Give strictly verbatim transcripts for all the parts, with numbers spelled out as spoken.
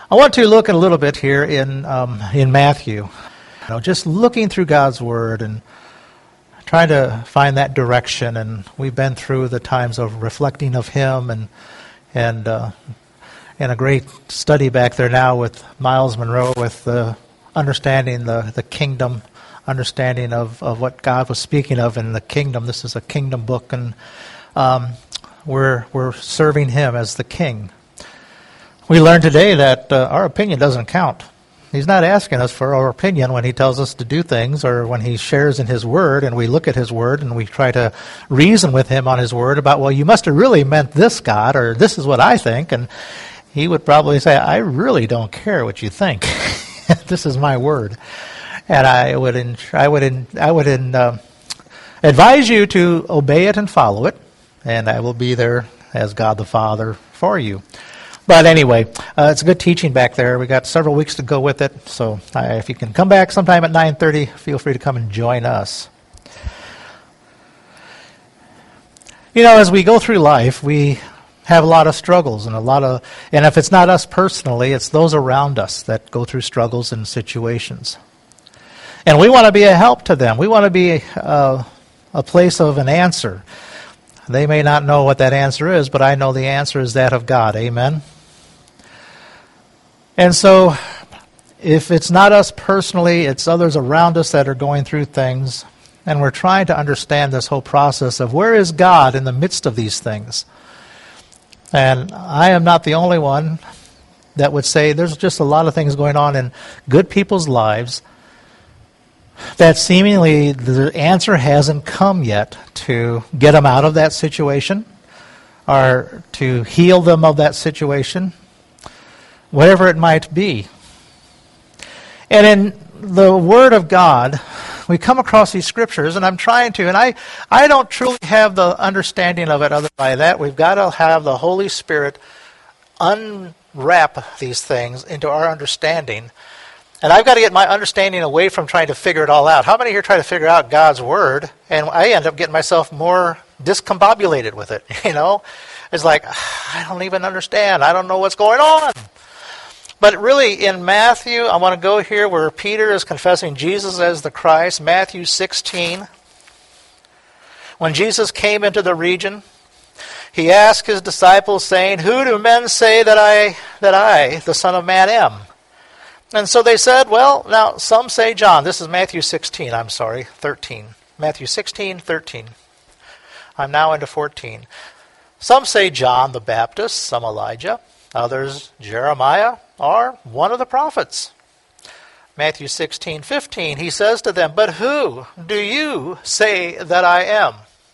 I want to look a little bit here in um, in Matthew. You know, just looking through God's Word and trying to find that direction. And we've been through the times of reflecting of Him and and uh, and a great study back there now with Miles Monroe with uh, understanding the, the kingdom, understanding of, of what God was speaking of in the kingdom. This is a kingdom book, and um, we're we're serving Him as the King. We learned today that uh, our opinion doesn't count. He's not asking us for our opinion when He tells us to do things or when He shares in His Word and we look at His Word and we try to reason with Him on His Word about, well, you must have really meant this, God, or this is what I think. And He would probably say, I really don't care what you think. This is my Word. And I would in, I would in, I would in, uh, advise you to obey it and follow it, and I will be there as God the Father for you. But anyway, uh, it's a good teaching back there. We got several weeks to go with it. So uh, if you can come back sometime at nine thirty, feel free to come and join us. You know, as we go through life, we have a lot of struggles and a lot of, and if it's not us personally, it's those around us that go through struggles and situations. And we want to be a help to them. We want to be uh, a place of an answer. They may not know what that answer is, but I know the answer is that of God. Amen? And so, if it's not us personally, it's others around us that are going through things, and we're trying to understand this whole process of where is God in the midst of these things. And I am not the only one that would say there's just a lot of things going on in good people's lives that seemingly the answer hasn't come yet to get them out of that situation or to heal them of that situation, whatever it might be. And in the Word of God, we come across these scriptures, and I'm trying to, and I, I don't truly have the understanding of it other by that. We've got to have the Holy Spirit unwrap these things into our understanding. And I've got to get my understanding away from trying to figure it all out. How many here try to figure out God's Word, and I end up getting myself more discombobulated with it, you know? It's like, I don't even understand. I don't know what's going on. But really, in Matthew, I want to go here where Peter is confessing Jesus as the Christ. Matthew sixteen. When Jesus came into the region, He asked His disciples, saying, Who do men say that I, that I, the Son of Man, am? And so they said, well, now some say John. This is Matthew sixteen, I'm sorry, thirteen. Matthew sixteen, thirteen. I'm now into fourteen. Some say John the Baptist, some Elijah, others Jeremiah, or one of the prophets. Matthew sixteen, fifteen, He says to them, But who do you say that I am?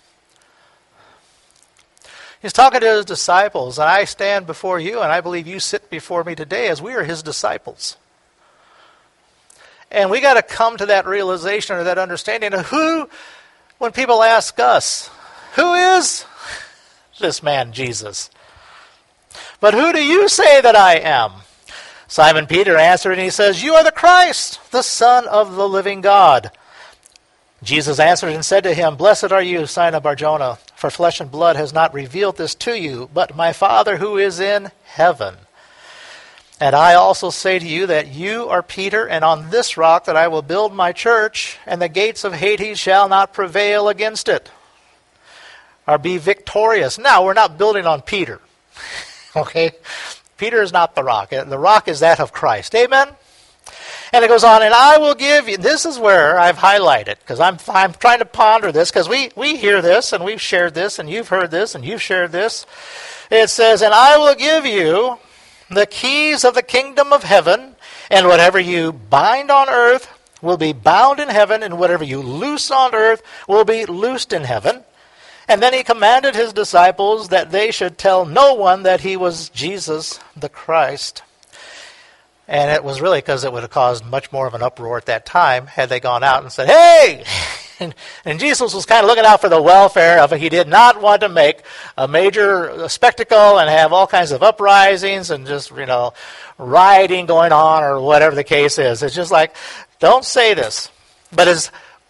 He's talking to His disciples, and I stand before you, and I believe you sit before me today as we are His disciples. And we got to come to that realization or that understanding of who, when people ask us, who is this man Jesus? But who do you say that I am? Simon Peter answered, and he says, You are the Christ, the Son of the living God. Jesus answered and said to him, Blessed are you, Simon Bar-Jonah, for flesh and blood has not revealed this to you, but my Father who is in heaven. And I also say to you that you are Peter, and on this rock that I will build my church, and the gates of Hades shall not prevail against it, or be victorious. Now, we're not building on Peter, okay? Peter is not the rock. The rock is that of Christ. Amen? And it goes on, and I will give you, this is where I've highlighted, because I'm I'm trying to ponder this, because we, we hear this, and we've shared this, and you've heard this, and you've shared this. It says, and I will give you the keys of the kingdom of heaven, and whatever you bind on earth will be bound in heaven, and whatever you loose on earth will be loosed in heaven. And then He commanded His disciples that they should tell no one that He was Jesus the Christ. And it was really because it would have caused much more of an uproar at that time had they gone out and said, hey! And, and Jesus was kind of looking out for the welfare of it. He did not want to make a major spectacle and have all kinds of uprisings and just, you know, rioting going on or whatever the case is. It's just like, don't say this. But as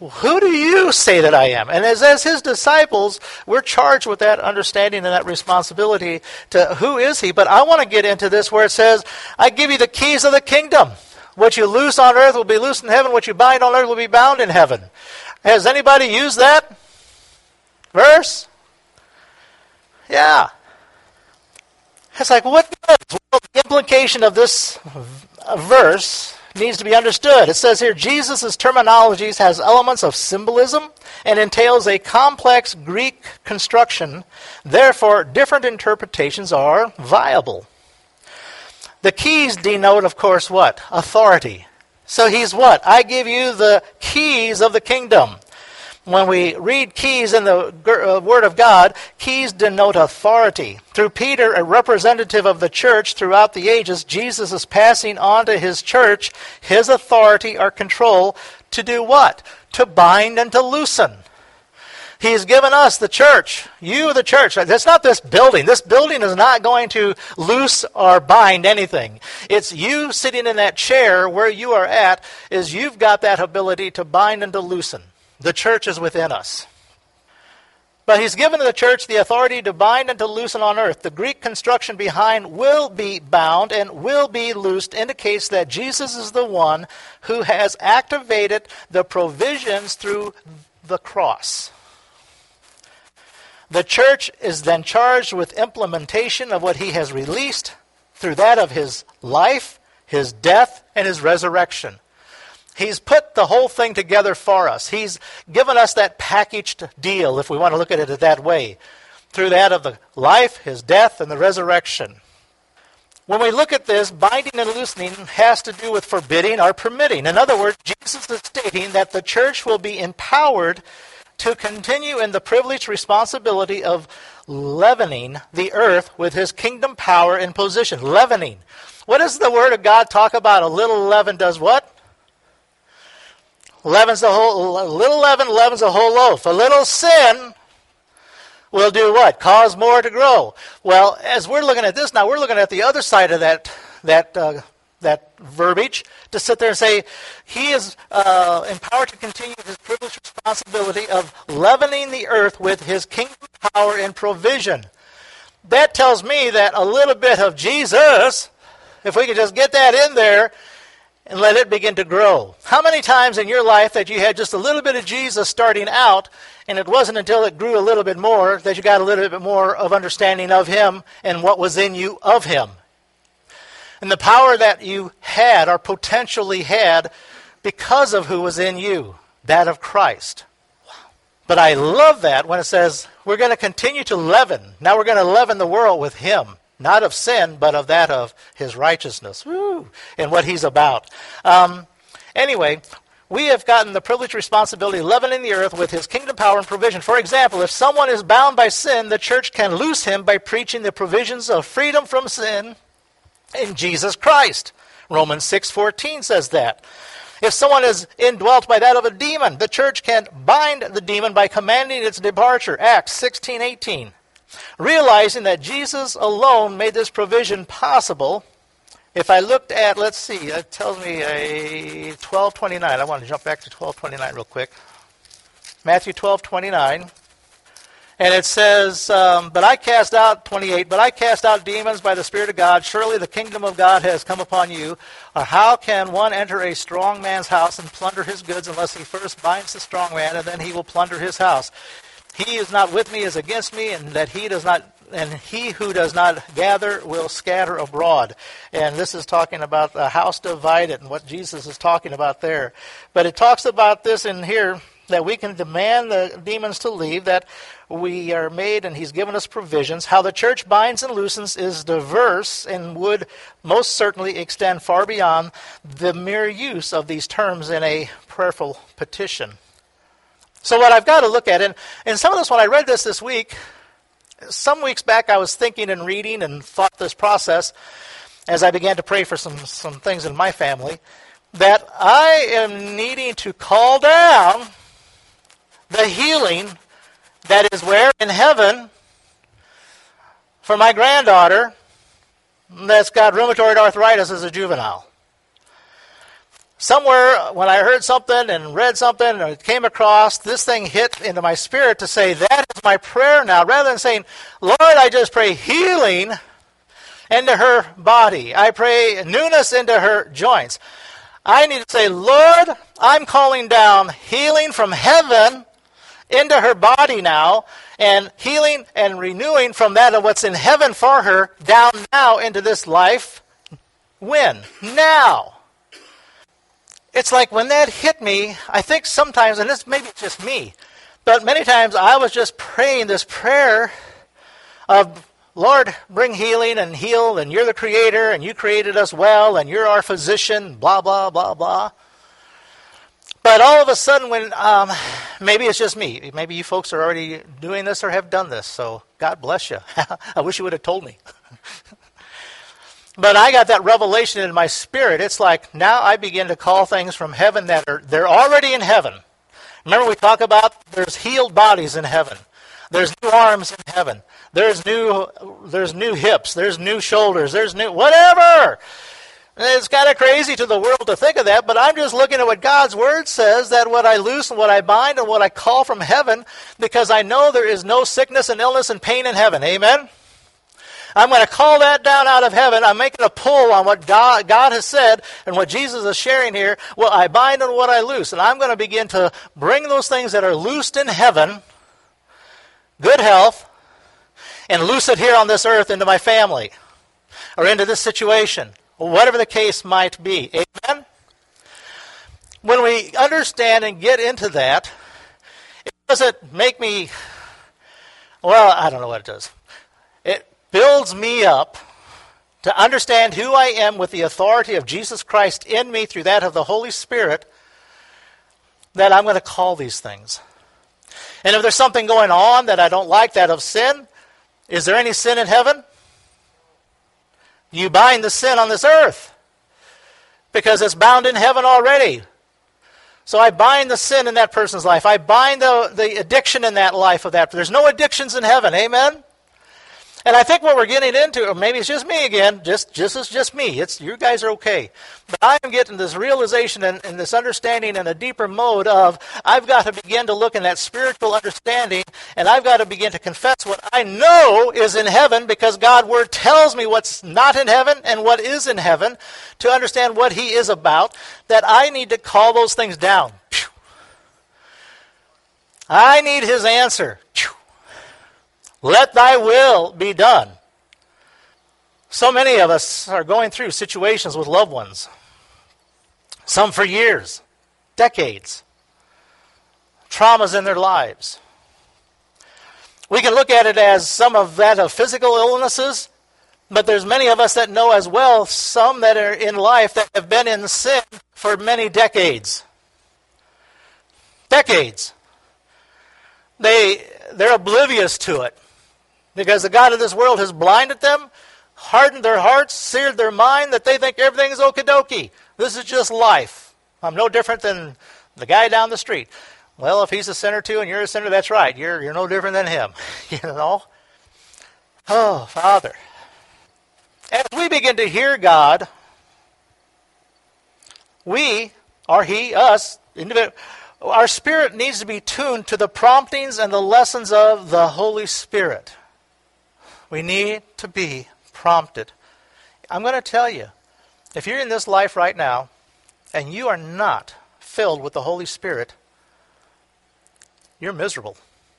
who do you say that I am? And as, as his disciples, we're charged with that understanding and that responsibility to who is he. But I want to get into this where it says, I give you the keys of the kingdom. What you loose on earth will be loosed in heaven. What you bind on earth will be bound in heaven. Has anybody used that verse? Yeah. It's like, what does? Well, the implication of this verse needs to be understood. It says here, Jesus' terminologies has elements of symbolism and entails a complex Greek construction. Therefore, different interpretations are viable. The keys denote, of course, what? Authority. So he's what? I give you the keys of the kingdom. When we read keys in the Word of God, keys denote authority. Through Peter, a representative of the church throughout the ages, Jesus is passing on to his church his authority or control to do what? To bind and to loosen. He's given us, the church, you the church. It's not this building. This building is not going to loose or bind anything. It's you sitting in that chair where you are at, is you've got that ability to bind and to loosen. The church is within us. But he's given the church the authority to bind and to loosen on earth. The Greek construction behind will be bound and will be loosed indicates that Jesus is the one who has activated the provisions through the cross. The church is then charged with implementation of what he has released through that of his life, his death, and his resurrection. He's put the whole thing together for us. He's given us that packaged deal, if we want to look at it that way, through that of the life, his death, and the resurrection. When we look at this, binding and loosening has to do with forbidding or permitting. In other words, Jesus is stating that the church will be empowered to continue in the privileged responsibility of leavening the earth with his kingdom power and position. Leavening. What does the Word of God talk about? A little leaven does what? Leavens the whole, a little leaven leavens a whole loaf. A little sin will do what? Cause more to grow. Well, as we're looking at this now, we're looking at the other side of that that uh, that verbiage to sit there and say he is uh, empowered to continue his privileged responsibility of leavening the earth with his kingdom power and provision. That tells me that a little bit of Jesus, if we could just get that in there, and let it begin to grow. How many times in your life that you had just a little bit of Jesus starting out, and it wasn't until it grew a little bit more that you got a little bit more of understanding of him and what was in you of him? And the power that you had or potentially had because of who was in you, that of Christ. But I love that when it says we're going to continue to leaven. Now we're going to leaven the world with him. Not of sin, but of that of his righteousness. Woo! And what he's about. Um, anyway, we have gotten the privileged responsibility of leavening the earth with his kingdom power and provision. For example, if someone is bound by sin, the church can loose him by preaching the provisions of freedom from sin in Jesus Christ. Romans six fourteen says that. If someone is indwelt by that of a demon, the church can bind the demon by commanding its departure. Acts sixteen eighteen. Realizing that Jesus alone made this provision possible, if I looked at, let's see, it tells me a twelve twenty-nine. I want to jump back to twelve twenty-nine real quick. Matthew twelve twenty-nine. And it says, um, but I cast out, twenty-eight, but I cast out demons by the Spirit of God. Surely the kingdom of God has come upon you. Or how can one enter a strong man's house and plunder his goods unless he first binds the strong man, and then he will plunder his house? He is not with me is against me, and that he does not, and he who does not gather will scatter abroad. And this is talking about the house divided and what Jesus is talking about there. But it talks about this in here, that we can demand the demons to leave, that we are made and he's given us provisions. How the church binds and loosens is diverse and would most certainly extend far beyond the mere use of these terms in a prayerful petition. So what I've got to look at, and, and some of this, when I read this this week, some weeks back I was thinking and reading and thought this process as I began to pray for some, some things in my family, that I am needing to call down the healing that is where? In heaven, for my granddaughter that's got rheumatoid arthritis as a juvenile. somewhere when I heard something and read something and it came across, this thing hit into my spirit to say, that is my prayer now. Rather than saying, Lord, I just pray healing into her body. I pray newness into her joints. I need to say, Lord, I'm calling down healing from heaven into her body now, and healing and renewing from that of what's in heaven for her down now into this life. When? Now. It's like when that hit me, I think sometimes, and this maybe it's just me, but many times I was just praying this prayer of, Lord, bring healing and heal, and you're the creator, and you created us well, and you're our physician, blah, blah, blah, blah. But all of a sudden, when um, maybe it's just me. Maybe you folks are already doing this or have done this, so God bless you. I wish you would have told me. But I got that revelation in my spirit. It's like now I begin to call things from heaven that are they're already in heaven. Remember we talk about there's healed bodies in heaven. There's new arms in heaven. There's new there's new hips. There's new shoulders. There's new whatever. It's kind of crazy to the world to think of that, but I'm just looking at what God's Word says, that what I loose and what I bind and what I call from heaven, because I know there is no sickness and illness and pain in heaven. Amen? I'm going to call that down out of heaven. I'm making a pull on what God, God has said and what Jesus is sharing here. Well, I bind and what I loose, and I'm going to begin to bring those things that are loosed in heaven, good health, and loose it here on this earth into my family or into this situation. Whatever the case might be. Amen? When we understand and get into that, it doesn't make me, well, I don't know what it does. It builds me up to understand who I am with the authority of Jesus Christ in me through that of the Holy Spirit, that I'm going to call these things. And if there's something going on that I don't like, that of sin, is there any sin in heaven? You bind the sin on this earth because it's bound in heaven already. So I bind the sin in that person's life. I bind the, the addiction in that life of that. There's no addictions in heaven. Amen? And I think what we're getting into, or maybe it's just me again, just just it's just me. It's you guys are okay. But I am getting this realization and, and this understanding in a deeper mode of I've got to begin to look in that spiritual understanding, and I've got to begin to confess what I know is in heaven, because God's Word tells me what's not in heaven and what is in heaven, to understand what He is about, that I need to call those things down. I need His answer. Let thy will be done. So many of us are going through situations with loved ones. Some for years, decades. Traumas in their lives. We can look at it as some of that of physical illnesses, but there's many of us that know as well some that are in life that have been in sin for many decades. Decades. They, they're oblivious to it. Because the God of this world has blinded them, hardened their hearts, seared their mind, that they think everything is okie dokie. This is just life. I'm no different than the guy down the street. Well, if he's a sinner too and you're a sinner, that's right. You're, you're no different than him. You know? Oh, Father. As we begin to hear God, we, or He, us, individual, our spirit needs to be tuned to the promptings and the lessons of the Holy Spirit. We need to be prompted. I'm going to tell you, if you're in this life right now and you are not filled with the Holy Spirit, you're miserable.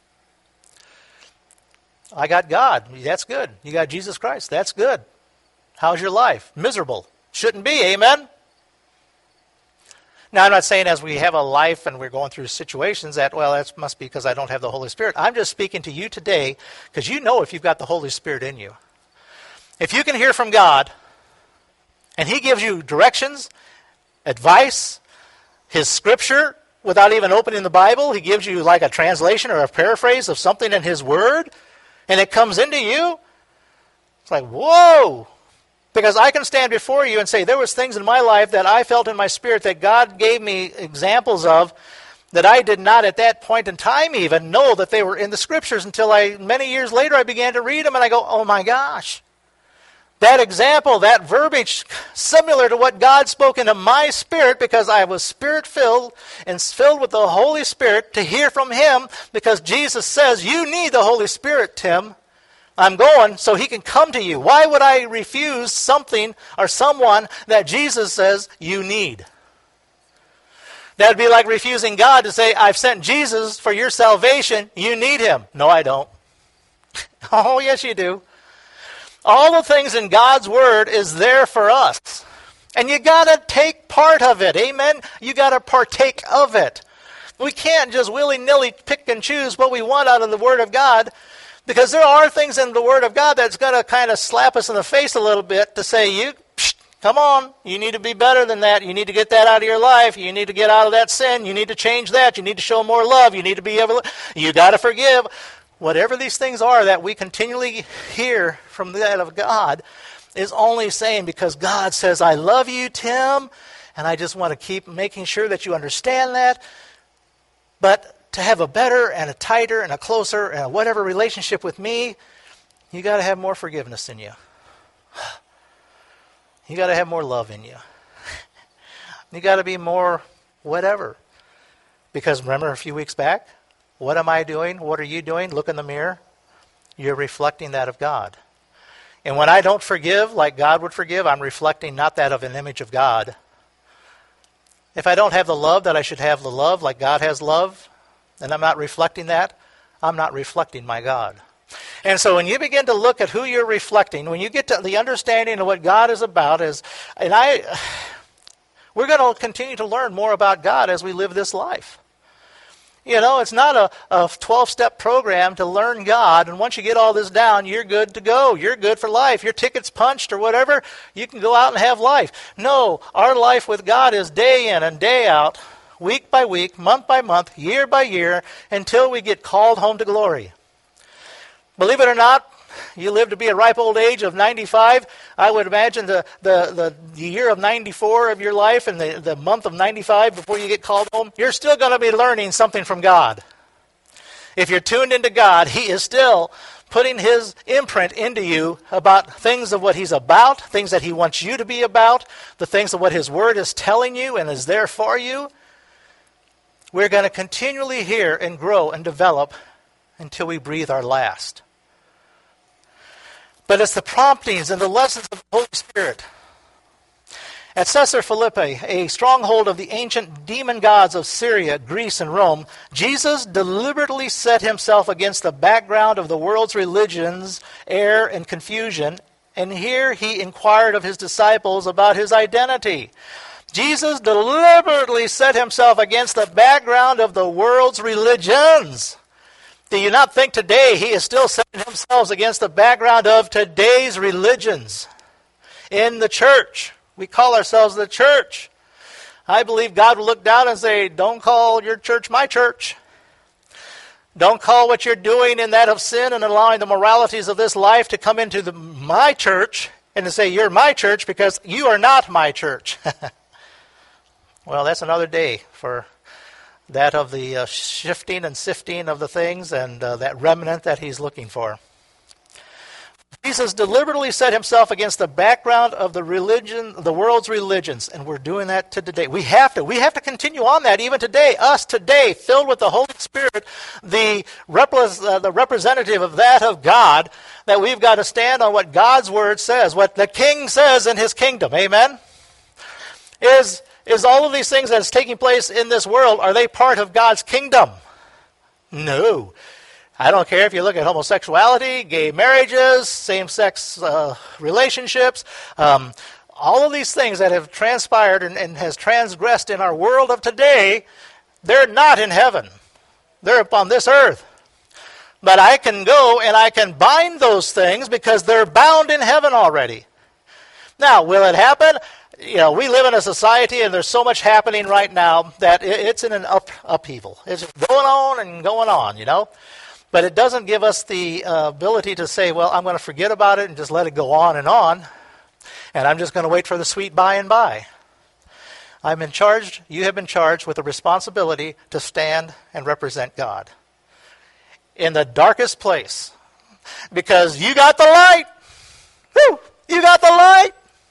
I got God. That's good. You got Jesus Christ. That's good. How's your life? Miserable. Shouldn't be. Amen? Now, I'm not saying as we have a life and we're going through situations that, well, that must be because I don't have the Holy Spirit. I'm just speaking to you today because you know if you've got the Holy Spirit in you. If you can hear from God and He gives you directions, advice, His Scripture, without even opening the Bible, He gives you like a translation or a paraphrase of something in His Word, and it comes into you, it's like, whoa! Because I can stand before you and say, there was things in my life that I felt in my spirit that God gave me examples of that I did not at that point in time even know that they were in the Scriptures until I, many years later, I began to read them and I go, oh my gosh. That example, that verbiage, similar to what God spoke into my spirit, because I was spirit-filled and filled with the Holy Spirit to hear from Him, because Jesus says, you need the Holy Spirit, Tim. I'm going so He can come to you. Why would I refuse something or someone that Jesus says you need? That would be like refusing God to say, I've sent Jesus for your salvation. You need Him. No, I don't. Oh, yes, you do. All the things in God's Word is there for us. And you got to take part of it. Amen? You got to partake of it. We can't just willy-nilly pick and choose what we want out of the Word of God, because there are things in the Word of God that's going to kind of slap us in the face a little bit to say, you, psh, come on, you need to be better than that. You need to get that out of your life. You need to get out of that sin. You need to change that. You need to show more love. You need to be able to, you got to forgive. Whatever these things are that we continually hear from that of God is only saying because God says, I love you, Tim, and I just want to keep making sure that you understand that. But to have a better and a tighter and a closer and a whatever relationship with me, you got to have more forgiveness in you. You got to have more love in you. You got to be more whatever. Because remember a few weeks back, what am I doing? What are you doing? Look in the mirror. You're reflecting that of God. And when I don't forgive like God would forgive, I'm reflecting not that of an image of God. If I don't have the love that I should have the love like God has love, and I'm not reflecting that, I'm not reflecting my God. And so when you begin to look at who you're reflecting, when you get to the understanding of what God is about, is, and I, we're going to continue to learn more about God as we live this life. You know, it's not a, a twelve-step program to learn God, and once you get all this down, you're good to go. You're good for life. Your ticket's punched or whatever, you can go out and have life. No, our life with God is day in and day out, week by week, month by month, year by year, until we get called home to glory. Believe it or not, you live to be a ripe old age of ninety-five. I would imagine the, the, the year of ninety-four of your life and the, the month of ninety-five before you get called home, you're still going to be learning something from God. If you're tuned into God, He is still putting His imprint into you about things of what He's about, things that He wants you to be about, the things of what His Word is telling you and is there for you. We're going to continually hear and grow and develop until we breathe our last. But it's the promptings and the lessons of the Holy Spirit. At Caesarea Philippi, a stronghold of the ancient demon gods of Syria, Greece, and Rome, Jesus deliberately set Himself against the background of the world's religions, error, and confusion, and here He inquired of His disciples about His identity. Jesus deliberately set Himself against the background of the world's religions. Do you not think today He is still setting Himself against the background of today's religions? In the church. We call ourselves the church. I believe God will look down and say, don't call your church my church. Don't call what you're doing in that of sin and allowing the moralities of this life to come into the, my church and to say, you're my church because you are not my church. Well, that's another day for that of the uh, shifting and sifting of the things and uh, that remnant that He's looking for. Jesus deliberately set Himself against the background of the religion, the world's religions, and we're doing that to today. We have to. We have to continue on that even today. Us today, filled with the Holy Spirit, the, repre- uh, the representative of that of God, that we've got to stand on what God's Word says, what the King says in His kingdom. Amen? Is... Is all of these things that is taking place in this world, are they part of God's kingdom? No. I don't care if you look at homosexuality, gay marriages, same-sex uh, relationships, um, all of these things that have transpired and, and has transgressed in our world of today, they're not in heaven. They're upon this earth. But I can go and I can bind those things because they're bound in heaven already. Now, will it happen? You know, we live in a society and there's so much happening right now that it's in an up, upheaval. It's going on and going on, you know. But it doesn't give us the uh, ability to say, well, I'm going to forget about it and just let it go on and on. And I'm just going to wait for the sweet by and by. I'm in charge, you have been charged with the responsibility to stand and represent God in the darkest place. Because you got the light. Woo! You got the light.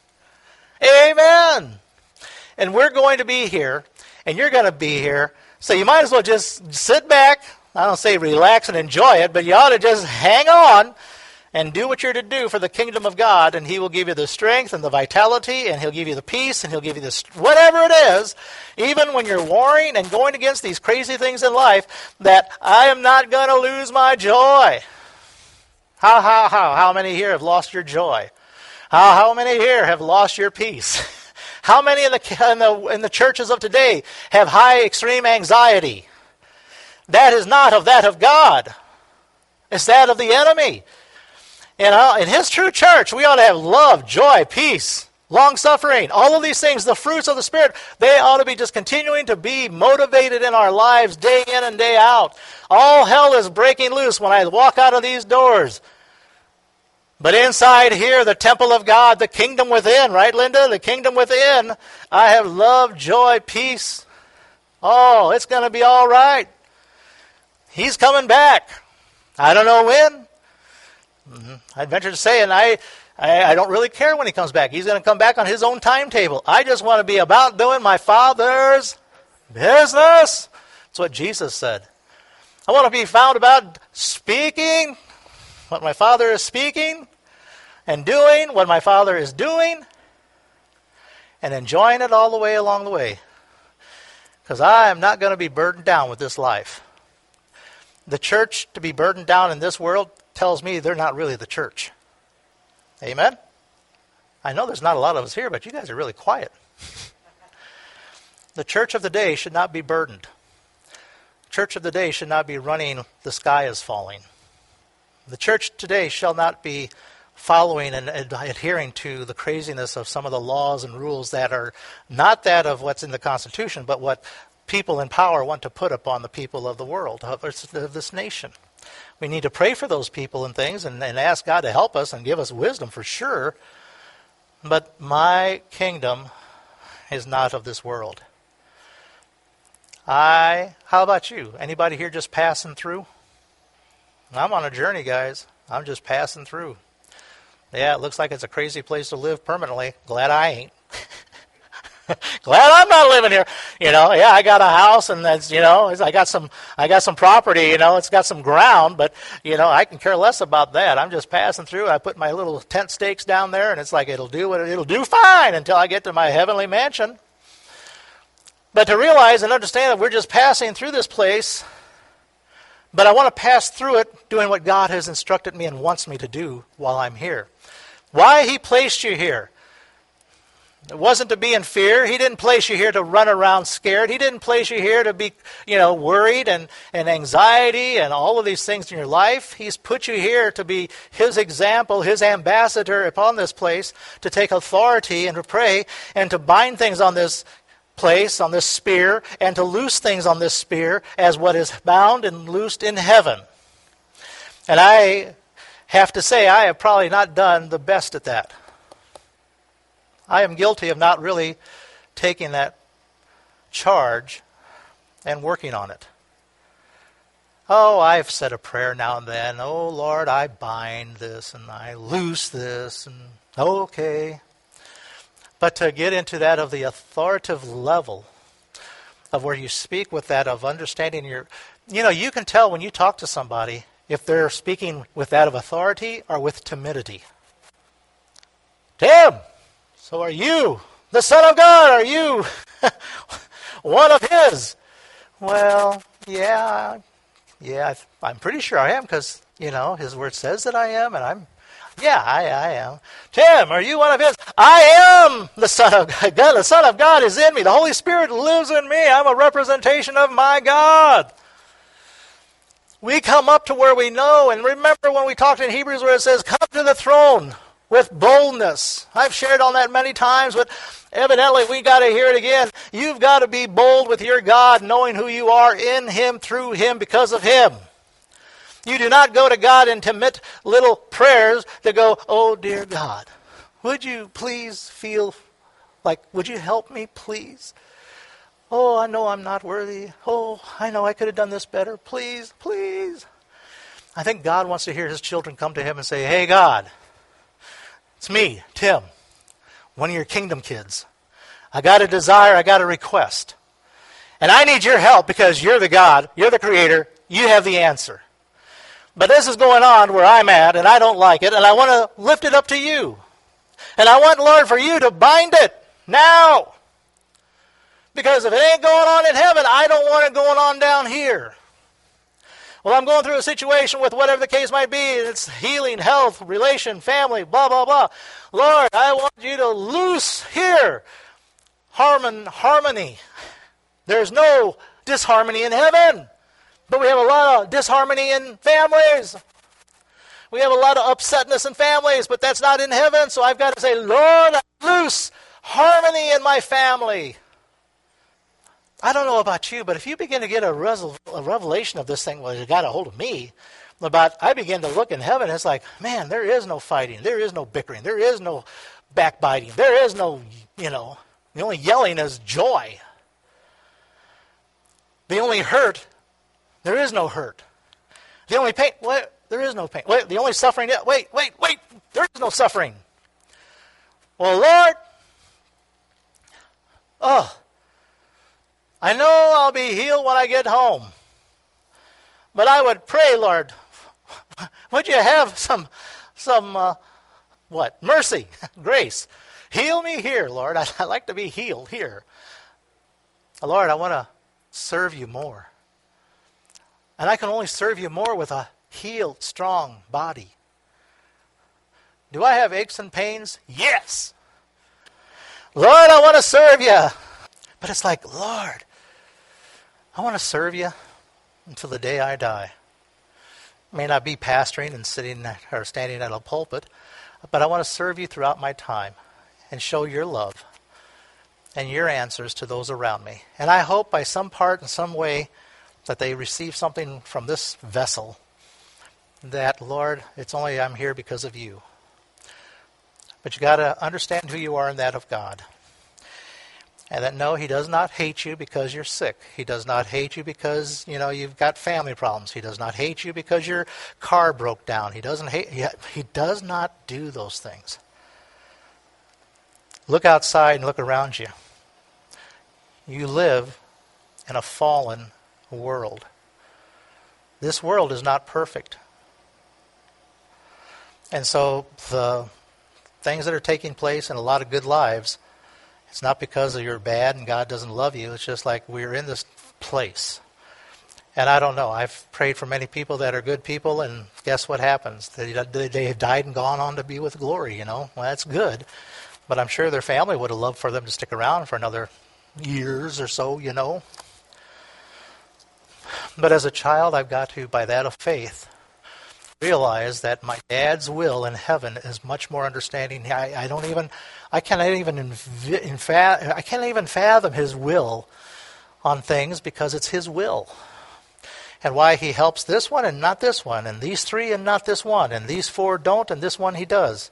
Amen. And we're going to be here, and you're going to be here, so you might as well just sit back. I don't say relax and enjoy it, but you ought to just hang on and do what you're to do for the kingdom of God, and he will give you the strength and the vitality, and he'll give you the peace, and he'll give you this, whatever it is, even when you're warring and going against these crazy things in life, that I am not going to lose my joy. How, how, how, how many here have lost your joy? How, how many here have lost your peace? How many in the, in the in the churches of today have high extreme anxiety? That is not of that of God. It's that of the enemy. You know, in his true church, we ought to have love, joy, peace, long-suffering, all of these things, the fruits of the Spirit. They ought to be just continuing to be motivated in our lives day in and day out. All hell is breaking loose when I walk out of these doors. But inside here, the temple of God, the kingdom within, right, Linda? The kingdom within, I have love, joy, peace. Oh, it's going to be all right. He's coming back. I don't know when. Mm-hmm. I'd venture to say, and I, I, I don't really care when he comes back. He's going to come back on his own timetable. I just want to be about doing my Father's business. That's what Jesus said. I want to be found about speaking what my Father is speaking, and doing what my Father is doing, and enjoying it all the way along the way. Because I am not going to be burdened down with this life. The church to be burdened down in this world tells me they're not really the church. Amen? I know there's not a lot of us here, but you guys are really quiet. The church of the day should not be burdened. The church of the day should not be running, the sky is falling. The church today shall not be following and adhering to the craziness of some of the laws and rules that are not that of what's in the Constitution, but what people in power want to put upon the people of the world, of this nation. We need to pray for those people and things and, and ask God to help us and give us wisdom for sure. But my kingdom is not of this world. I, how about you? Anybody here just passing through? I'm on a journey, guys. I'm just passing through. Yeah, it looks like it's a crazy place to live permanently. Glad I ain't. Glad I'm not living here. You know, yeah, I got a house, and that's, you know, I got some, I got some property. You know, it's got some ground, but you know, I can care less about that. I'm just passing through. I put my little tent stakes down there, and it's like it'll do what it, it'll do fine until I get to my heavenly mansion. But to realize and understand that we're just passing through this place. But I want to pass through it doing what God has instructed me and wants me to do while I'm here. Why He placed you here. It wasn't to be in fear. He didn't place you here to run around scared. He didn't place you here to be, you know, worried and, and anxiety and all of these things in your life. He's put you here to be His example, His ambassador upon this place, to take authority and to pray and to bind things on this place, on this spear, and to loose things on this spear as what is bound and loosed in heaven. And I have to say, I have probably not done the best at that. I am guilty of not really taking that charge and working on it. Oh, I've said a prayer now and then. Oh, Lord, I bind this and I loose this, and okay. But to get into that of the authoritative level of where you speak with that of understanding your, you know, you can tell when you talk to somebody if they're speaking with that of authority or with timidity. Tim, so are you the Son of God? Are you one of His? Well, yeah, yeah, I'm pretty sure I am because, you know, His Word says that I am, and I'm Yeah, I, I am. Tim, are you one of His? I am the Son of God. The Son of God is in me. The Holy Spirit lives in me. I'm a representation of my God. We come up to where we know. And remember when we talked in Hebrews where it says, come to the throne with boldness. I've shared on that many times, but evidently we got to hear it again. You've got to be bold with your God, knowing who you are in Him, through Him, because of Him. You do not go to God and commit little prayers to go, oh, dear God, would you please feel like, would you help me, please? Oh, I know I'm not worthy. Oh, I know I could have done this better. Please, please. I think God wants to hear His children come to Him and say, hey, God, It's me, Tim, one of your kingdom kids. I got a desire, I got a request. And I need your help because you're the God, you're the creator, you have the answer. But this is going on where I'm at, and I don't like it, and I want to lift it up to you. And I want, Lord, for you to bind it now. Because if it ain't going on in heaven, I don't want it going on down here. Well, I'm going through a situation with whatever the case might be, and it's healing, health, relation, family, blah, blah, blah. Lord, I want you to loose here harmon, harmony. There's no disharmony in heaven. But we have a lot of disharmony in families. We have a lot of upsetness in families, but that's not in heaven. So I've got to say, Lord, loose harmony in my family. I don't know about you, but if you begin to get a, resol- a revelation of this thing, well, it got a hold of me, about I begin to look in heaven, it's like, man, there is no fighting. There is no bickering. There is no backbiting. There is no, you know, the only yelling is joy. The only hurt, there is no hurt. The only pain, wait, there is no pain. Wait, the only suffering, wait, wait, wait, there is no suffering. Well, Lord, oh, I know I'll be healed when I get home. But I would pray, Lord, would you have some, some, uh, what, mercy, grace. Heal me here, Lord. I'd, I'd like to be healed here. Lord, I want to serve you more. And I can only serve you more with a healed, strong body. Do I have aches and pains? Yes. Lord, I want to serve you. But it's like, Lord, I want to serve you until the day I die. I may not be pastoring and sitting or standing at a pulpit, but I want to serve you throughout my time and show your love and your answers to those around me. And I hope by some part in some way that they receive something from this vessel, that, Lord, it's only I'm here because of you. But you got to understand who you are in that of God. And that, no, he does not hate you because you're sick. He does not hate you because, you know, you've got family problems. He does not hate you because your car broke down. He doesn't hate, he, he does not do those things. Look outside and look around you. You live in a fallen world. This world is not perfect. And so the things that are taking place in a lot of good lives, it's not because you're bad and God doesn't love you. It's just like we're in this place. And I don't know. I've prayed for many people that are good people, and guess what happens? They, they have died and gone on to be with glory, you know. Well, that's good. But I'm sure their family would have loved for them to stick around for another years or so, you know. But as a child, I've got to, by that of faith, realize that my dad's will in heaven is much more understanding. I, I don't even, I cannot even, inv- infa- I can't even fathom his will on things because it's his will. And why he helps this one and not this one, and these three and not this one, and these four don't and this one he does.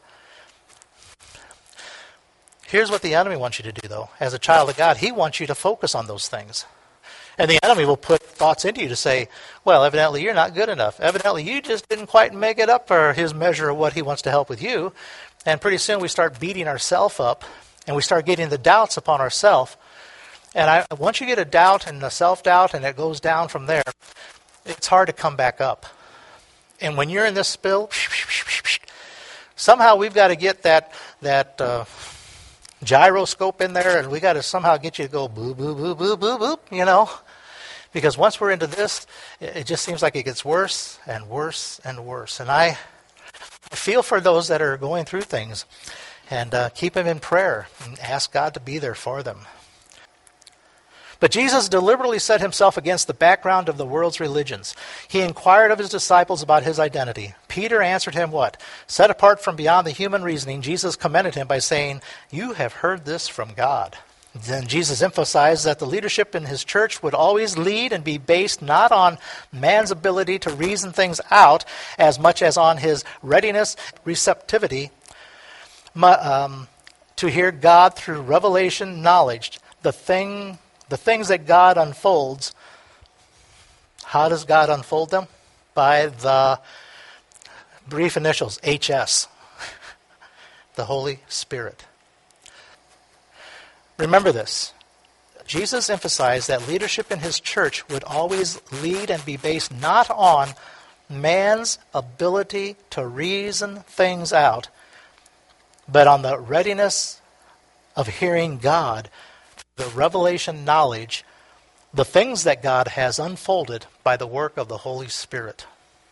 Here's what the enemy wants you to do, though. As a child of God, he wants you to focus on those things. And the enemy will put thoughts into you to say, well, evidently you're not good enough. Evidently you just didn't quite make it up for his measure of what he wants to help with you. And pretty soon we start beating ourselves up, and we start getting the doubts upon ourselves. And I, once you get a doubt and a self-doubt and it goes down from there, it's hard to come back up. And when you're in this spill, somehow we've got to get that that uh, gyroscope in there, and we got to somehow get you to go boo, boo, boo, boo, boo, boo, you know. Because once we're into this, it just seems like it gets worse and worse and worse. And I feel for those that are going through things, and uh, keep them in prayer and ask God to be there for them. But Jesus deliberately set himself against the background of the world's religions. He inquired of his disciples about his identity. Peter answered him what? Set apart from beyond the human reasoning, Jesus commended him by saying, "You have heard this from God." Then Jesus emphasized that the leadership in his church would always lead and be based not on man's ability to reason things out as much as on his readiness, receptivity, um, to hear God through revelation knowledge. The thing... The things that God unfolds, how does God unfold them? By the brief initials, H S. the Holy Spirit. Remember this. Jesus emphasized that leadership in his church would always lead and be based not on man's ability to reason things out, but on the readiness of hearing God, the revelation knowledge, the things that God has unfolded by the work of the Holy Spirit.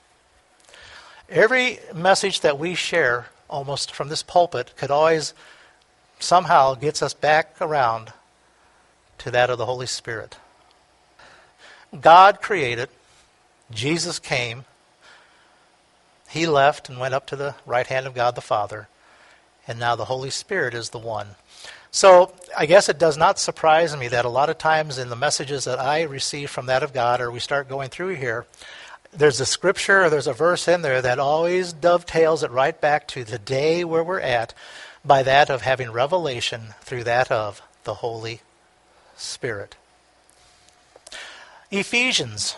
Every message that we share, almost from this pulpit, could always somehow gets us back around to that of the Holy Spirit. God created, Jesus came, he left and went up to the right hand of God the Father, and now the Holy Spirit is the one. So I guess it does not surprise me that a lot of times in the messages that I receive from that of God, or we start going through here, there's a scripture or there's a verse in there that always dovetails it right back to the day where we're at by that of having revelation through that of the Holy Spirit. Ephesians.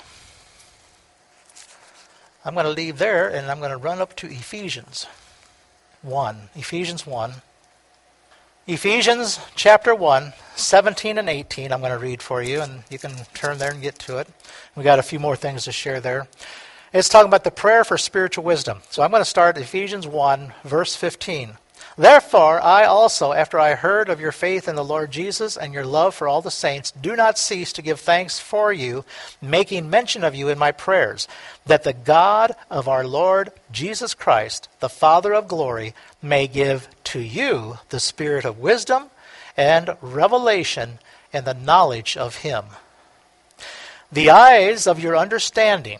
I'm going to leave there and I'm going to run up to Ephesians one. Ephesians one. Ephesians chapter one, seventeen and eighteen, I'm going to read for you, and you can turn there and get to it. We've got a few more things to share there. It's talking about the prayer for spiritual wisdom. So I'm going to start Ephesians one, verse fifteen. Therefore, I also, after I heard of your faith in the Lord Jesus and your love for all the saints, do not cease to give thanks for you, making mention of you in my prayers, that the God of our Lord Jesus Christ, the Father of glory, may give to you the spirit of wisdom and revelation in the knowledge of him. The eyes of your understanding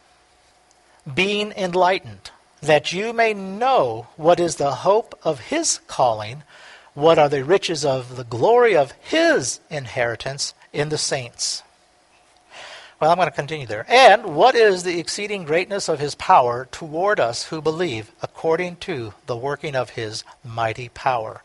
being enlightened, that you may know what is the hope of his calling, what are the riches of the glory of his inheritance in the saints. Well, I'm going to continue there. And what is the exceeding greatness of his power toward us who believe, according to the working of his mighty power?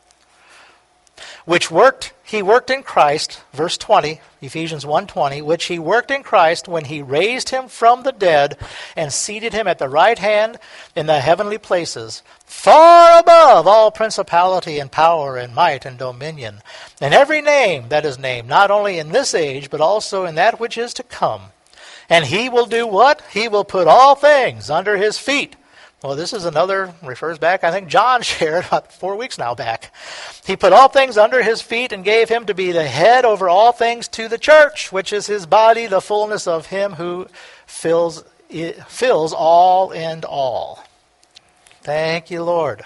Which worked, he worked in Christ, verse twenty, Ephesians one twenty, which he worked in Christ when he raised him from the dead and seated him at the right hand in the heavenly places, far above all principality and power and might and dominion, and every name that is named, not only in this age, but also in that which is to come. And he will do what? He will put all things under his feet. Well, this is another, refers back, I think John shared about four weeks now back. He put all things under his feet and gave him to be the head over all things to the church, which is his body, the fullness of him who fills, fills all in all. Thank you, Lord.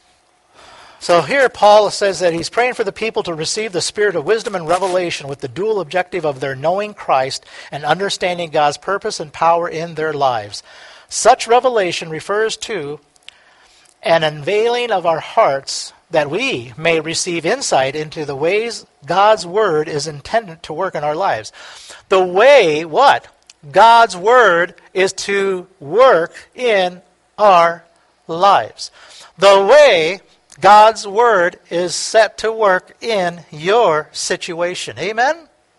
So here Paul says that he's praying for the people to receive the spirit of wisdom and revelation with the dual objective of their knowing Christ and understanding God's purpose and power in their lives. Such revelation refers to an unveiling of our hearts that we may receive insight into the ways God's Word is intended to work in our lives. The way, what? God's Word is to work in our lives. The way God's Word is set to work in your situation. Amen?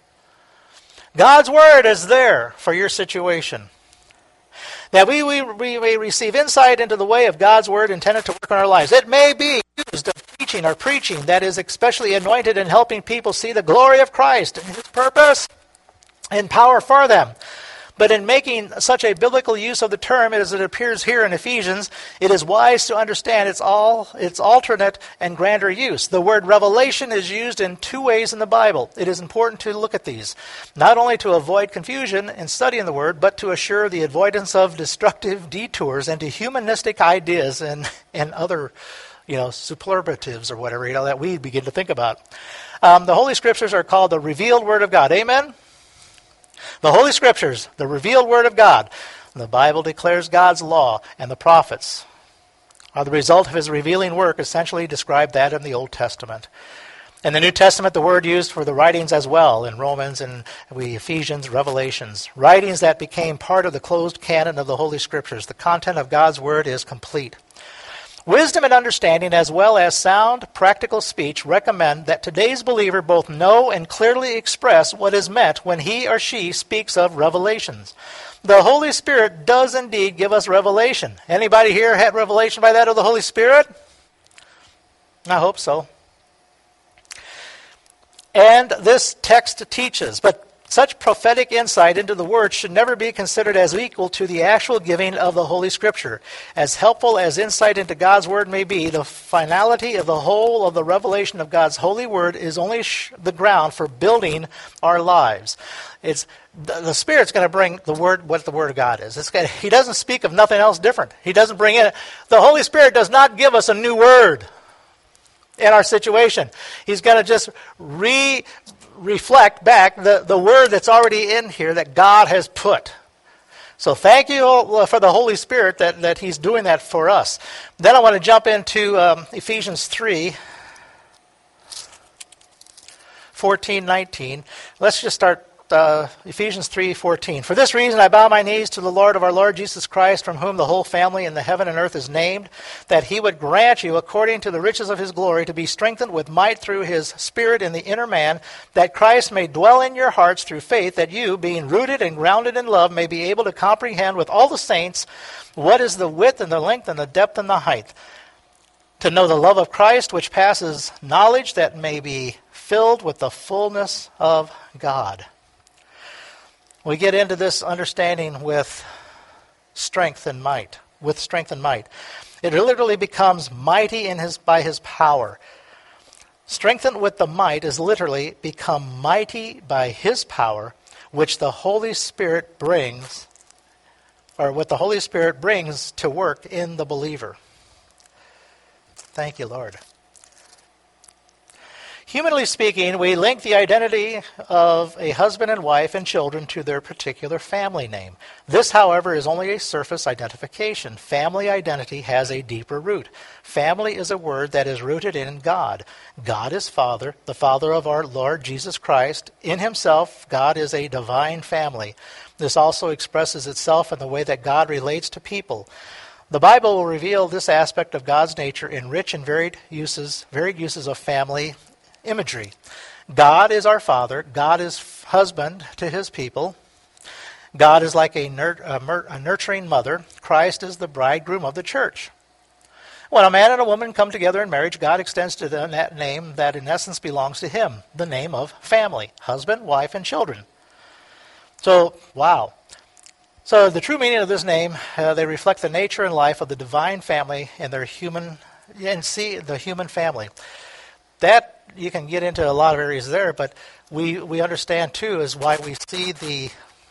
God's Word is there for your situation. That we, we, we may receive insight into the way of God's Word intended to work in our lives. It may be used of teaching or preaching that is especially anointed in helping people see the glory of Christ and his purpose and power for them. But in making such a biblical use of the term as it appears here in Ephesians, it is wise to understand its all its alternate and grander use. The word revelation is used in two ways in the Bible. It is important to look at these, not only to avoid confusion in studying the word, but to assure the avoidance of destructive detours into humanistic ideas and, and other, you know, superlatives or whatever, you know, that we begin to think about. Um, the Holy Scriptures are called the revealed Word of God. Amen? The Holy Scriptures, the revealed Word of God. The Bible declares God's law, and the prophets are the result of his revealing work, essentially described that in the Old Testament. In the New Testament, the word used for the writings as well, in Romans and we Ephesians, Revelations. Writings that became part of the closed canon of the Holy Scriptures. The content of God's Word is complete. Wisdom and understanding, as well as sound, practical speech, recommend that today's believer both know and clearly express what is meant when he or she speaks of revelations. The Holy Spirit does indeed give us revelation. Anybody here had revelation by that of the Holy Spirit? I hope so. And this text teaches, but such prophetic insight into the Word should never be considered as equal to the actual giving of the Holy Scripture. As helpful as insight into God's Word may be, the finality of the whole of the revelation of God's holy Word is only sh- the ground for building our lives. It's the, the Spirit's going to bring the Word, what the Word of God is. It's gonna, he doesn't speak of nothing else different. He doesn't bring in, the Holy Spirit does not give us a new word in our situation. He's going to just re reflect back the, the word that's already in here that God has put. So thank you for the Holy Spirit that, that He's doing that for us. Then I want to jump into um, Ephesians three, fourteen, nineteen. Let's just start uh, Ephesians three, fourteen. For this reason I bow my knees to the Lord of our Lord Jesus Christ, from whom the whole family in the heaven and earth is named, that He would grant you, according to the riches of His glory, to be strengthened with might through His Spirit in the inner man, that Christ may dwell in your hearts through faith, that you, being rooted and grounded in love, may be able to comprehend with all the saints what is the width and the length and the depth and the height, to know the love of Christ, which passes knowledge, that may be filled with the fullness of God. We get into this understanding with strength and might, with strength and might. It literally becomes mighty in his by His power. Strengthened with the might is literally become mighty by His power, which the Holy Spirit brings, or what the Holy Spirit brings to work in the believer. Thank you, Lord. Humanly speaking, we link the identity of a husband and wife and children to their particular family name. This, however, is only a surface identification. Family identity has a deeper root. Family is a word that is rooted in God. God is Father, the Father of our Lord Jesus Christ. In Himself, God is a divine family. This also expresses itself in the way that God relates to people. The Bible will reveal this aspect of God's nature in rich and varied uses, varied uses of family imagery. God is our Father. God is husband to His people. God is like a, nur- a, mur- a nurturing mother. Christ is the bridegroom of the church. When a man and a woman come together in marriage, God extends to them that name that in essence belongs to Him, the name of family, husband, wife, and children. So, wow. So the true meaning of this name, uh, they reflect the nature and life of the divine family and their human, and see the human family. That you can get into a lot of areas there, but we, we understand too is why we see the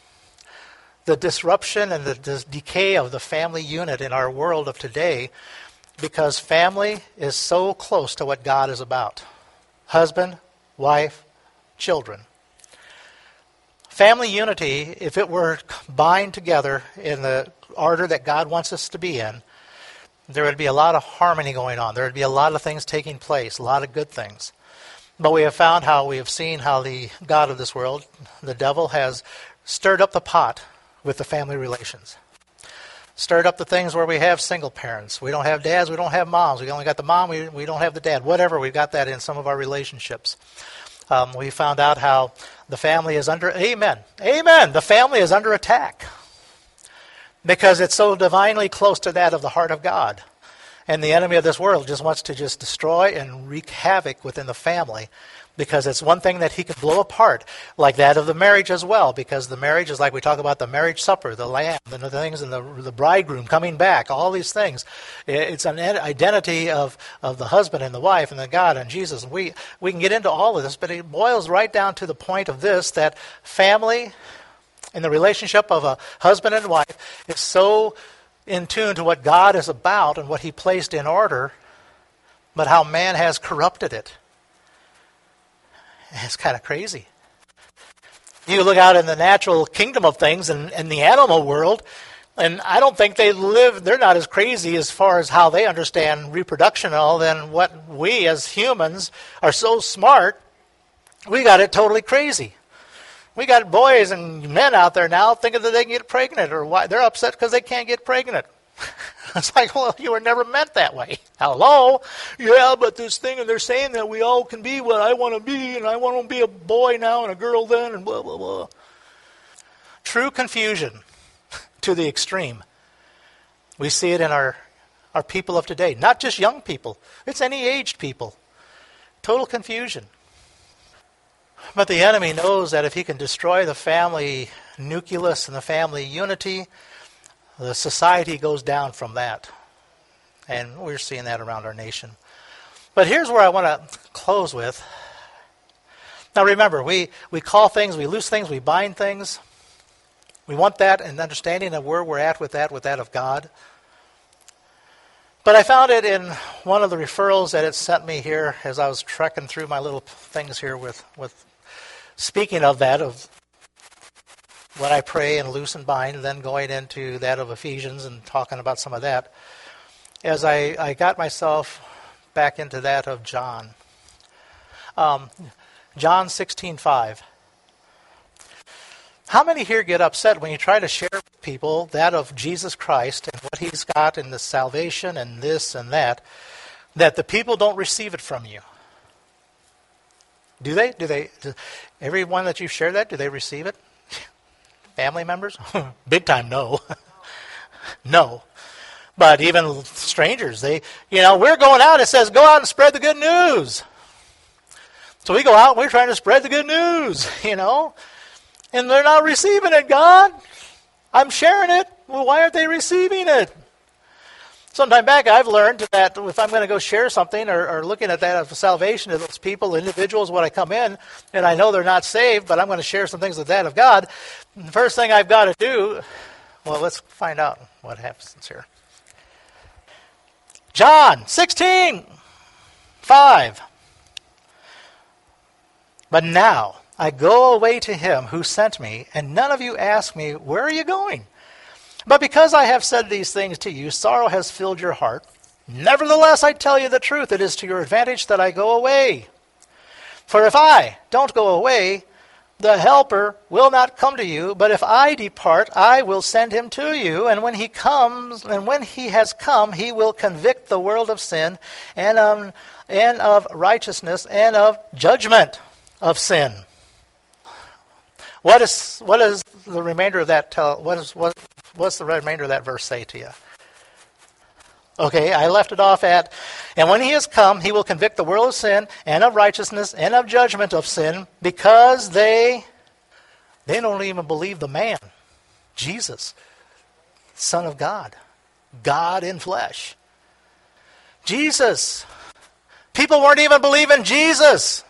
the disruption and the, the decay of the family unit in our world of today, because family is so close to what God is about. Husband, wife, children. Family unity, if it were combined together in the order that God wants us to be in, there would be a lot of harmony going on. There would be a lot of things taking place, a lot of good things. But we have found how, we have seen how the God of this world, the devil, has stirred up the pot with the family relations. Stirred up the things where we have single parents. We don't have dads, we don't have moms. We only got the mom, we, we don't have the dad. Whatever, we've got that in some of our relationships. Um, we found out how the family is under, amen, amen, the family is under attack. Because it's so divinely close to that of the heart of God. And the enemy of this world just wants to just destroy and wreak havoc within the family, because it's one thing that he can blow apart, like that of the marriage as well, because the marriage is like we talk about the marriage supper, the lamb, and the things, and the, the bridegroom coming back, all these things. It's an identity of, of the husband and the wife and the God and Jesus. And we, we can get into all of this, but it boils right down to the point of this, that family in the relationship of a husband and wife is so in tune to what God is about and what He placed in order, but how man has corrupted it. It's kind of crazy. You look out in the natural kingdom of things and in the animal world, and I don't think they live, they're not as crazy as far as how they understand reproduction and all than what we as humans are so smart. We got it totally crazy. We got boys and men out there now thinking that they can get pregnant, or why they're upset because they can't get pregnant. It's like, well, you were never meant that way. Hello? Yeah, but this thing, and they're saying that we all can be what I want to be, and I want to be a boy now and a girl then, and blah, blah, blah. True confusion to the extreme. We see it in our, are people of today. Not just young people. It's any aged people. Total confusion. But the enemy knows that if he can destroy the family nucleus and the family unity, the society goes down from that. And we're seeing that around our nation. But here's where I want to close with. Now remember, we, we call things, we loose things, we bind things. We want that and understanding of where we're at with that, with that of God. But I found it in one of the referrals that it sent me here as I was trekking through my little things here with, with speaking of that, of what I pray and loose and bind, and then going into that of Ephesians and talking about some of that. As I, I got myself back into that of John. Um, John sixteen five. How many here get upset when you try to share with people that of Jesus Christ and what he's got in the salvation and this and that, that the people don't receive it from you? Do they? Do they? Do, everyone that you've shared that, do they receive it? Family members? Big time no. No. But even strangers, they, you know, we're going out, it says go out and spread the good news. So we go out and we're trying to spread the good news, you know. And they're not receiving it, God. I'm sharing it. Well, why aren't they receiving it? Sometime back I've learned that if I'm going to go share something or, or looking at that of salvation to those people, individuals, when I come in, and I know they're not saved, but I'm going to share some things with that of God, the first thing I've got to do, well, let's find out what happens here. John sixteen five. But now I go away to him who sent me, and none of you ask me, where are you going? But because I have said these things to you, sorrow has filled your heart. Nevertheless, I tell you the truth, it is to your advantage that I go away. For if I don't go away, the Helper will not come to you, but if I depart, I will send him to you. And when he comes, and when he has come, he will convict the world of sin and um, and of righteousness and of judgment of sin. What is what is the remainder of that tell? What is what what's the remainder of that verse say to you? Okay, I left it off at, and when he has come, he will convict the world of sin and of righteousness and of judgment of sin, because they they don't even believe the man, Jesus, Son of God, God in flesh. Jesus. People weren't even believing Jesus.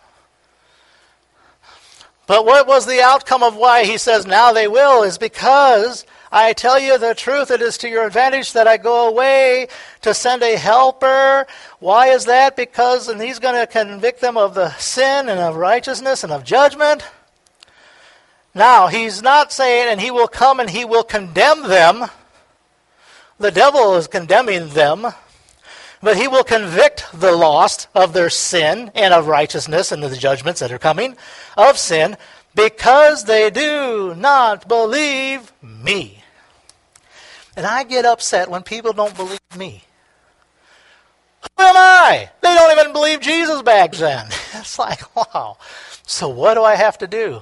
But what was the outcome of why he says now they will is because I tell you the truth, it is to your advantage that I go away to send a helper. Why is that? Because and he's going to convict them of the sin and of righteousness and of judgment. Now, he's not saying, and he will come and he will condemn them. The devil is condemning them. But he will convict the lost of their sin and of righteousness and of the judgments that are coming of sin, because they do not believe me. And I get upset when people don't believe me. Who am I? They don't even believe Jesus back then. It's like, wow. So what do I have to do?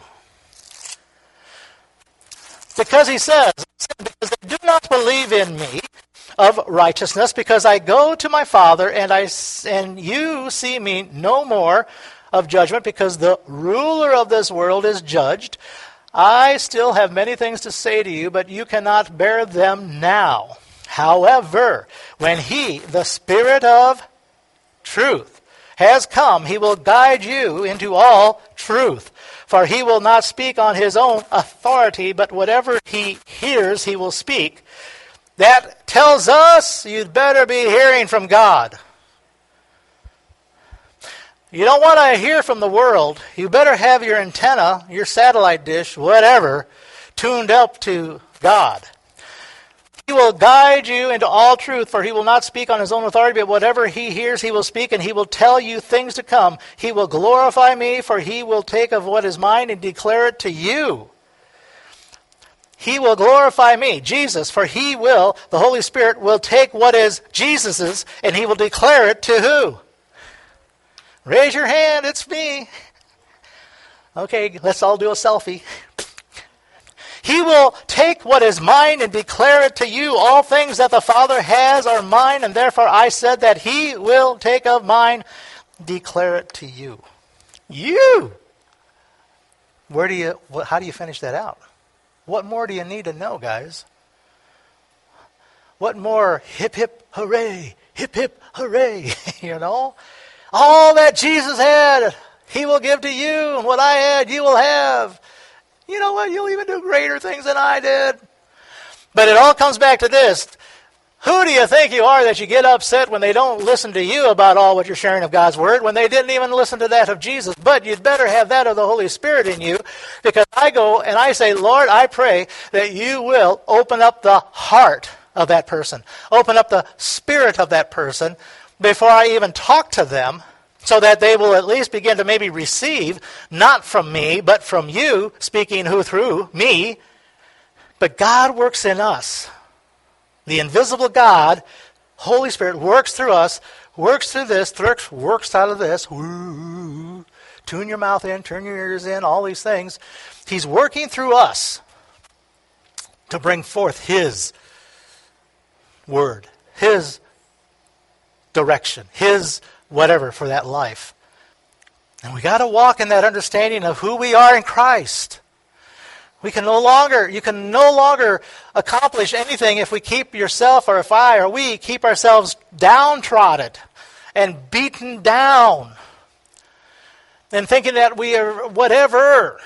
Because he says, because they do not believe in me of righteousness, because I go to my Father, and I and you see me no more of judgment, because the ruler of this world is judged. I still have many things to say to you, but you cannot bear them now. However, when he, the Spirit of truth, has come, he will guide you into all truth. For he will not speak on his own authority, but whatever he hears, he will speak. That tells us you'd better be hearing from God. You don't want to hear from the world. You better have your antenna, your satellite dish, whatever, tuned up to God. He will guide you into all truth, for he will not speak on his own authority, but whatever he hears he will speak, and he will tell you things to come. He will glorify me, for he will take of what is mine and declare it to you. He will glorify me, Jesus, for he will, the Holy Spirit, will take what is Jesus's, and he will declare it to who? Raise your hand, it's me. Okay, let's all do a selfie. He will take what is mine and declare it to you. All things that the Father has are mine, and therefore I said that he will take of mine, declare it to you. You! Where do you, how do you finish that out? What more do you need to know, guys? What more hip, hip, hooray, hip, hip, hooray, you know? All that Jesus had, he will give to you, and what I had, you will have. You know what? You'll even do greater things than I did. But it all comes back to this. Who do you think you are that you get upset when they don't listen to you about all what you're sharing of God's Word, when they didn't even listen to that of Jesus? But you'd better have that of the Holy Spirit in you, because I go and I say, Lord, I pray that you will open up the heart of that person, open up the spirit of that person before I even talk to them, so that they will at least begin to maybe receive, not from me, but from you, speaking who through me. But God works in us. The invisible God, Holy Spirit, works through us, works through this, works out of this. Woo, tune your mouth in, turn your ears in, all these things. He's working through us to bring forth His word, His direction, His whatever for that life. And we got to walk in that understanding of who we are in Christ. We can no longer, you can no longer accomplish anything if we keep yourself or if I or we keep ourselves downtrodden and beaten down and thinking that we are whatever.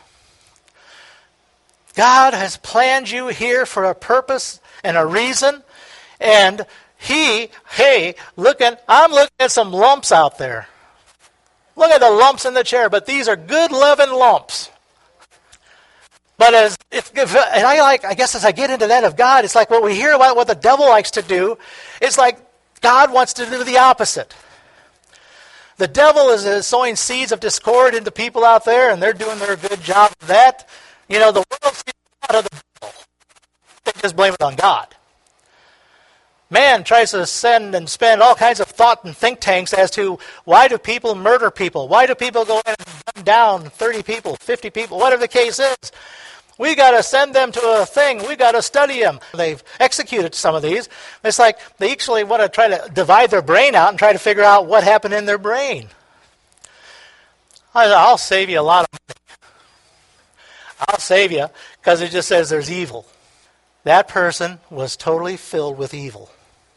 God has planned you here for a purpose and a reason, and He, hey, looking, I'm looking at some lumps out there. Look at the lumps in the chair, but these are good living lumps. But as if, if and I like, I guess as I get into that of God, it's like what we hear about what the devil likes to do. It's like God wants to do the opposite. The devil is, is sowing seeds of discord into people out there, and they're doing their good job of that. You know, the world sees a lot of the devil. They just blame it on God. Man tries to send and spend all kinds of thought and think tanks as to why do people murder people? Why do people go in and gun down thirty people, fifty people, whatever the case is? We got to send them to a thing. We got to study them. They've executed some of these. It's like they actually want to try to divide their brain out and try to figure out what happened in their brain. I'll save you a lot of money. I'll save you because it just says there's evil. That person was totally filled with evil.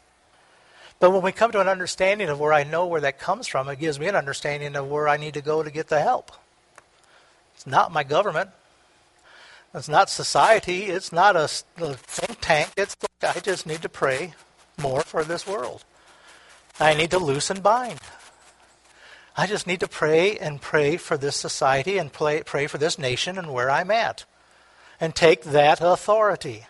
But when we come to an understanding of where I know where that comes from, it gives me an understanding of where I need to go to get the help. It's not my government. It's not society. It's not a, a think tank. It's I just need to pray more for this world. I need to loose and bind. I just need to pray and pray for this society and pray, pray for this nation and where I'm at. And take that authority.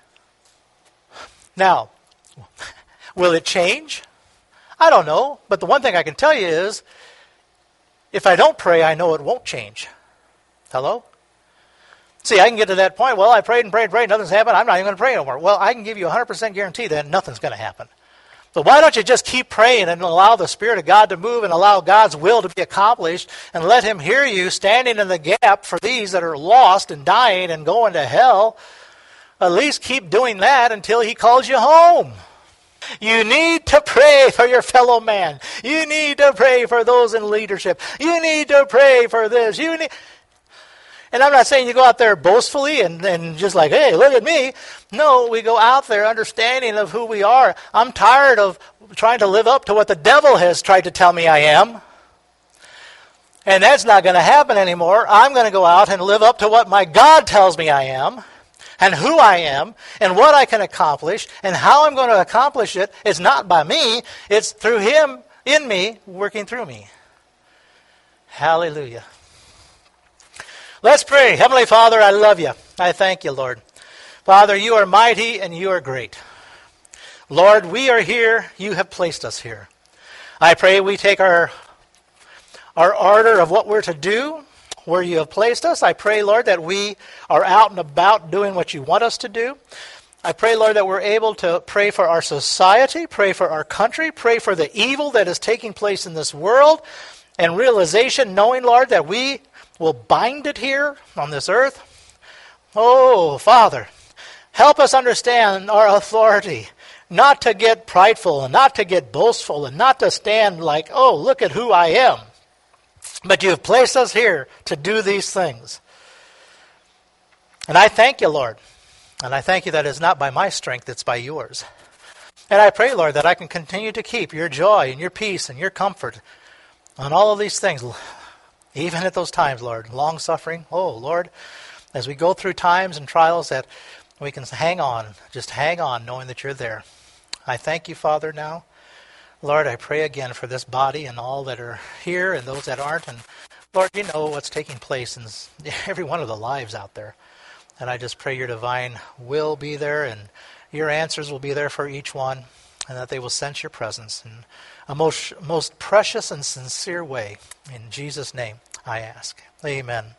Now, will it change? I don't know. But the one thing I can tell you is, if I don't pray, I know it won't change. Hello? See, I can get to that point, well, I prayed and prayed and prayed, nothing's happened, I'm not even going to pray no more. Well, I can give you a one hundred percent guarantee that nothing's going to happen. So why don't you just keep praying and allow the Spirit of God to move and allow God's will to be accomplished and let Him hear you standing in the gap for these that are lost and dying and going to hell. At least keep doing that until He calls you home. You need to pray for your fellow man. You need to pray for those in leadership. You need to pray for this. You need... And I'm not saying you go out there boastfully and, and just like, hey, look at me. No, we go out there understanding of who we are. I'm tired of trying to live up to what the devil has tried to tell me I am. And that's not going to happen anymore. I'm going to go out and live up to what my God tells me I am and who I am and what I can accomplish and how I'm going to accomplish it. It's not by me. It's through Him in me, working through me. Hallelujah. Let's pray. Heavenly Father, I love you. I thank you, Lord. Father, you are mighty and you are great. Lord, we are here. You have placed us here. I pray we take our, our order of what we're to do, where you have placed us. I pray, Lord, that we are out and about doing what you want us to do. I pray, Lord, that we're able to pray for our society, pray for our country, pray for the evil that is taking place in this world, and realization, knowing, Lord, that we will bind it here on this earth. Oh, Father, help us understand our authority, not to get prideful and not to get boastful and not to stand like, oh, look at who I am. But you have placed us here to do these things. And I thank you, Lord. And I thank you that it's not by my strength, it's by yours. And I pray, Lord, that I can continue to keep your joy and your peace and your comfort on all of these things, even at those times, Lord. Long-suffering. Oh, Lord, as we go through times and trials, that we can hang on, just hang on, knowing that you're there. I thank you, Father, now. Lord, I pray again for this body and all that are here and those that aren't. And Lord, you know what's taking place in every one of the lives out there. And I just pray your divine will be there and your answers will be there for each one, and that they will sense your presence in a most, most precious and sincere way. In Jesus' name I ask. Amen.